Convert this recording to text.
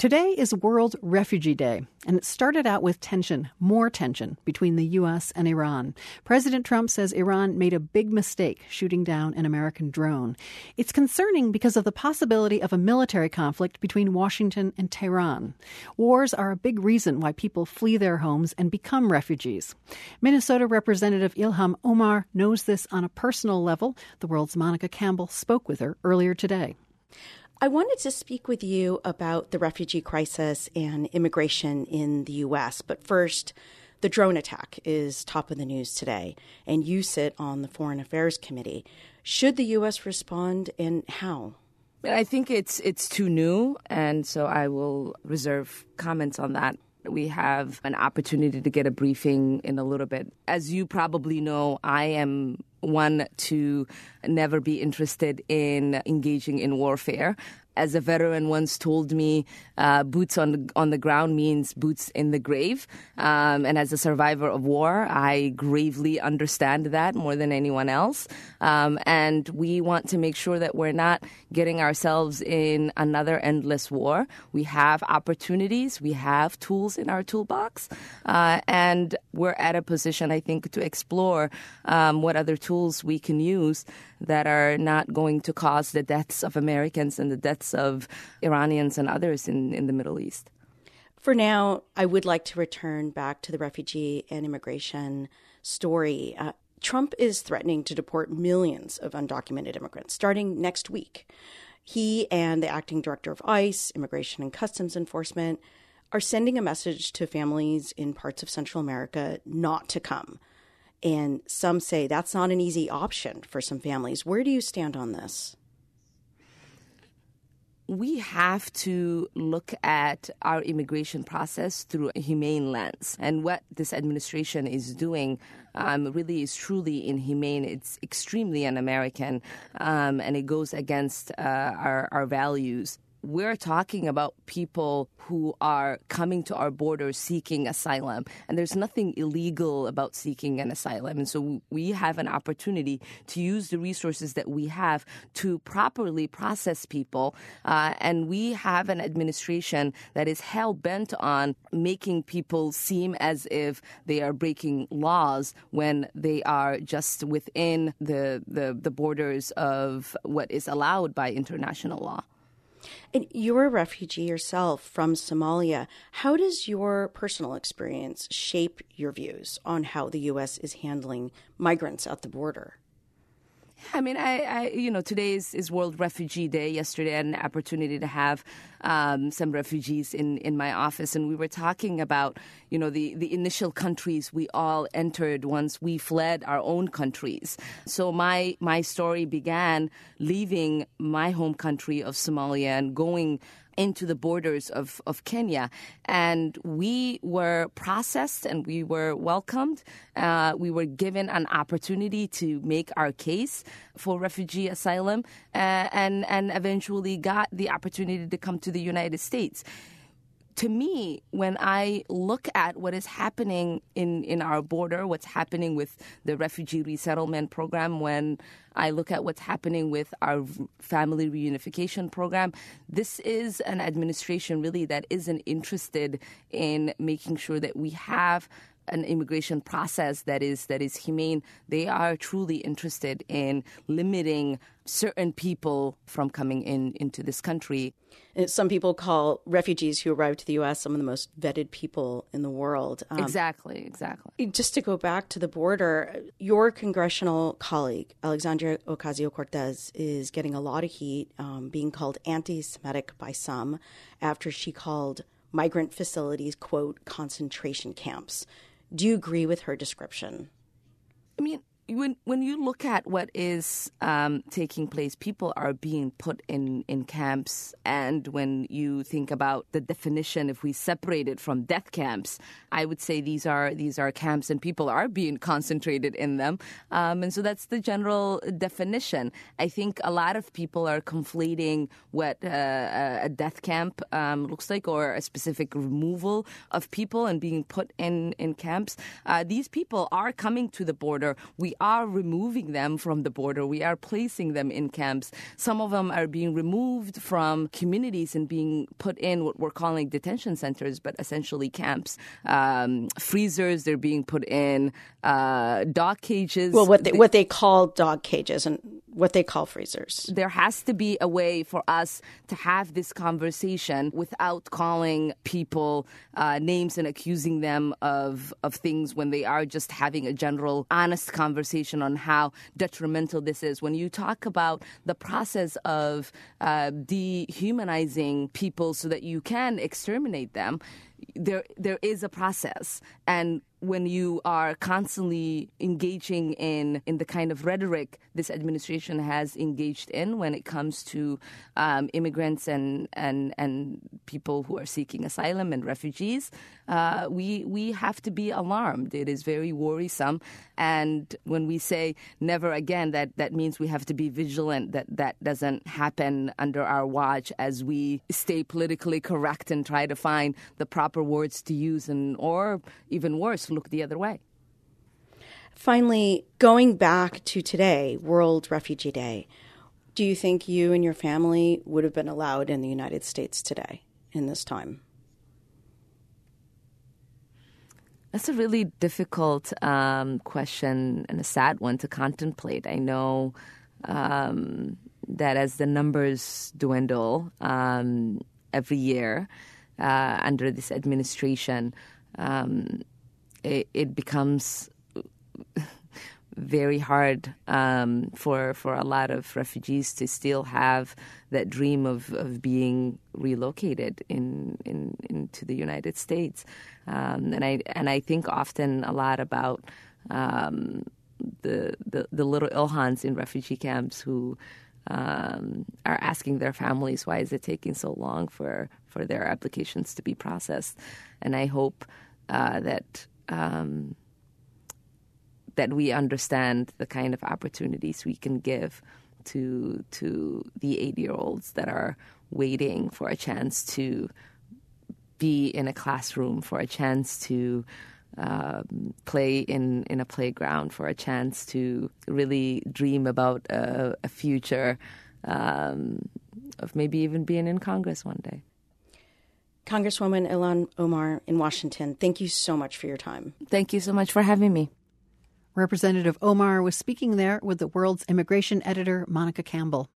Today is World Refugee Day, and it started out with more tension, between the U.S. and Iran. President Trump says Iran made a big mistake shooting down an American drone. It's concerning because of the possibility of a military conflict between Washington and Tehran. Wars are a big reason why people flee their homes and become refugees. Minnesota Representative Ilhan Omar knows this on a personal level. The World's Monica Campbell spoke with her earlier today. I wanted to speak with you about the refugee crisis and immigration in the U.S. But first, the drone attack is top of the news today, and you sit on the Foreign Affairs Committee. Should the U.S. respond, and how? I think it's too new, and so I will reserve comments on that. We have an opportunity to get a briefing in a little bit. As you probably know, I am one to never be interested in engaging in warfare. As a veteran once told me, boots on the ground means boots in the grave. And as a survivor of war, I gravely understand that more than anyone else. And we want to make sure that we're not getting ourselves in another endless war. We have opportunities. We have tools in our toolbox. And we're at a position, I think, to explore what other tools we can use that are not going to cause the deaths of Americans and the deaths of Iranians and others in the Middle East. For now, I would like to return back to the refugee and immigration story. Trump is threatening to deport millions of undocumented immigrants starting next week. He and the acting director of ICE, Immigration and Customs Enforcement, are sending a message to families in parts of Central America not to come. And some say that's not an easy option for some families. Where do you stand on this? We have to look at our immigration process through a humane lens. And what this administration is doing really is truly inhumane. It's extremely un-American, and it goes against our values. We're talking about people who are coming to our borders seeking asylum, and there's nothing illegal about seeking an asylum. And so we have an opportunity to use the resources that we have to properly process people. And we have an administration that is hell-bent on making people seem as if they are breaking laws when they are just within the borders of what is allowed by international law. And you're a refugee yourself from Somalia. How does your personal experience shape your views on how the U.S. is handling migrants at the border? I mean, today is World Refugee Day. Yesterday, I had an opportunity to have some refugees in my office, and we were talking about, the initial countries we all entered once we fled our own countries. So my story began leaving my home country of Somalia and going into the borders of Kenya. And we were processed and we were welcomed. We were given an opportunity to make our case for refugee asylum and eventually got the opportunity to come to the United States. To me, when I look at what is happening in our border, what's happening with the refugee resettlement program, when I look at what's happening with our family reunification program, this is an administration really that isn't interested in making sure that we have an immigration process that is humane. They are truly interested in limiting certain people from coming into this country. Some people call refugees who arrive to the U.S. some of the most vetted people in the world. Exactly. Just to go back to the border, your congressional colleague, Alexandria Ocasio-Cortez, is getting a lot of heat, being called anti-Semitic by some after she called migrant facilities, quote, concentration camps. Do you agree with her description? I mean, when you look at what is taking place, people are being put in camps. And when you think about the definition, if we separate it from death camps, I would say these are camps and people are being concentrated in them. And so that's the general definition. I think a lot of people are conflating what a death camp looks like, or a specific removal of people and being put in camps. These people are coming to the border. We we are removing them from the border. We are placing them in camps. Some of them are being removed from communities and being put in what we're calling detention centers, but essentially camps. Freezers, they're being put in dog cages. Well, what they call dog cages and what they call freezers. There has to be a way for us to have this conversation without calling people names and accusing them of things when they are just having a general, honest conversation on how detrimental this is. When you talk about the process of dehumanizing people so that you can exterminate them, there is a process. And when you are constantly engaging in the kind of rhetoric this administration has engaged in when it comes to immigrants and people who are seeking asylum and refugees, we have to be alarmed. It is very worrisome. And when we say never again, that means we have to be vigilant that doesn't happen under our watch as we stay politically correct and try to find the proper words to use, or even worse, look the other way. Finally, going back to today, World Refugee Day, do you think you and your family would have been allowed in the United States today, in this time? That's a really difficult question and a sad one to contemplate. I know that as the numbers dwindle every year under this administration, it becomes very hard for a lot of refugees to still have that dream of being relocated into the United States. And I think often a lot about the little Ilhans in refugee camps who are asking their families, why is it taking so long for their applications to be processed? And I hope that we understand the kind of opportunities we can give to the 8-year-olds that are waiting for a chance to be in a classroom, for a chance to play in a playground, for a chance to really dream about a future of maybe even being in Congress one day. Congresswoman Ilhan Omar in Washington, thank you so much for your time. Thank you so much for having me. Representative Omar was speaking there with the World's immigration editor, Monica Campbell.